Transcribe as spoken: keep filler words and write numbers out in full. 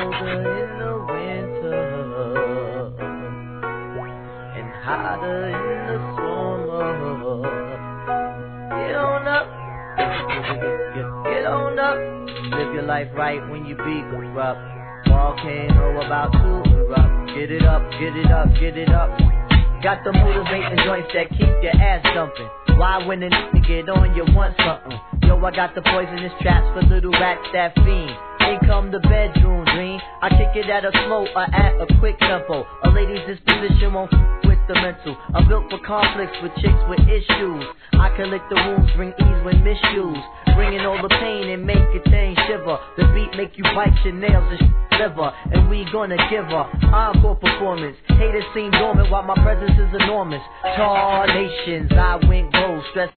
colder in the winter and hotter in the summer. Get on up, get, get on up. Live your life right when you be corrupt. Volcano about to erupt. Get it up, get it up, get it up. Got the motivating joints that keep your ass jumping. Why when a nigga get on you want something? Yo, I got the poisonous traps for little rats that fiend. In come the bedroom dream. I kick it at a slow or at a quick tempo. A lady's disposition won't f- with the mental. I'm built for conflicts with chicks with issues. I can lick the wounds, bring ease when misused. Bringing all the pain and make your thing shiver. The beat make you bite your nails and sh- liver. And we gonna give her encore performance. Haters seem dormant while my presence is enormous. Tar nations, I went gold, stress